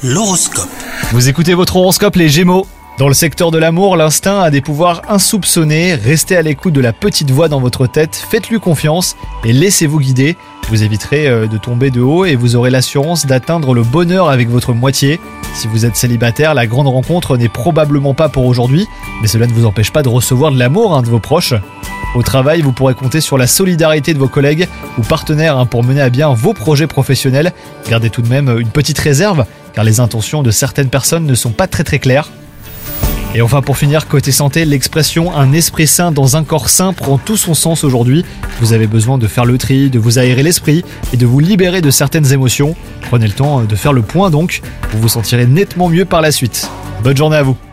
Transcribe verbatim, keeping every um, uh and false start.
L'horoscope. Vous écoutez votre horoscope les Gémeaux. Dans le secteur de l'amour, l'instinct a des pouvoirs insoupçonnés. Restez à l'écoute de la petite voix dans votre tête, faites-lui confiance et laissez-vous guider. Vous éviterez de tomber de haut et vous aurez l'assurance d'atteindre le bonheur avec votre moitié. Si vous êtes célibataire, la grande rencontre n'est probablement pas pour aujourd'hui, mais cela ne vous empêche pas de recevoir de l'amour hein, de vos proches. Au travail, vous pourrez compter sur la solidarité de vos collègues ou partenaires hein, pour mener à bien vos projets professionnels. Gardez tout de même une petite réserve, car les intentions de certaines personnes ne sont pas très très claires. Et enfin pour finir, côté santé, l'expression « un esprit sain dans un corps sain » prend tout son sens aujourd'hui. Vous avez besoin de faire le tri, de vous aérer l'esprit et de vous libérer de certaines émotions. Prenez le temps de faire le point donc, vous vous sentirez nettement mieux par la suite. Bonne journée à vous.